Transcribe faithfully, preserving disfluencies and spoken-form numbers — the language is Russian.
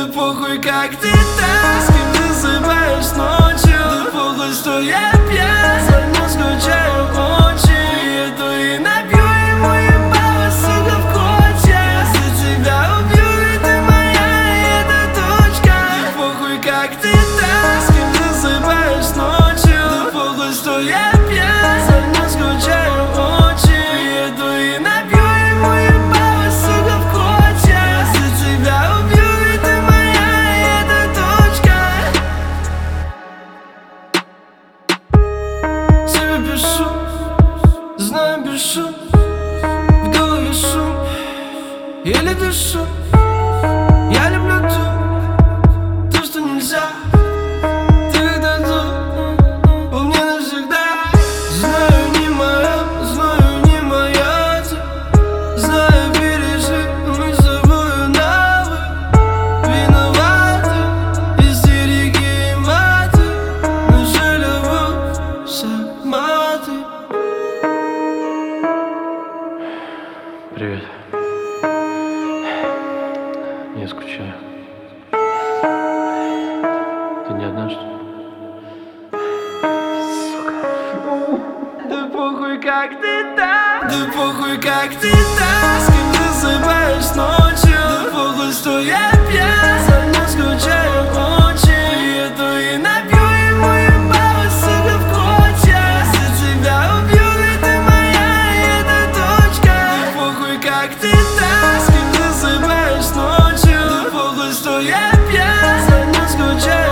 Да похуй, как ты там, с кем засыпаешь ночью. Да похуй, что я пьян, за мной скучаю очень. Приеду и набью ему ебало, сука, в клочья. За тебя убью, и ты моя, и это точка. Да похуй, как ты там, с кем засыпаешь ночью. Да похуй, что я пьян, за мной скучаю очень. Приеду и набью ему ебало, сука, в клочья. За тебя убью, и ты моя, и это точка. Тебе пишу, знаю, пишу, в голове шум, еле дышу. Я люблю то, то, что нельзя. Ты когда тут, у меня навсегда. Знаю, не моя, знаю, не моя ты. Знаю, пережи, мы с собою навы. Виноваты, истерики и маты. Наша любовь сама ты. Привет. Я скучаю. Ты не одна, что ли? Да похуй, как ты там. Да похуй, как ты там, с кем засыпаешь ночью. Да похуй, что я пьян, за мной скучаю очень. Приеду и набью ему ебало, сука, в клочья. За тебя убью, и ты моя, и это точка. Да похуй, как ты там, с кем засыпаешь ночью. Да похуй, что я пьян, за мной скучаю.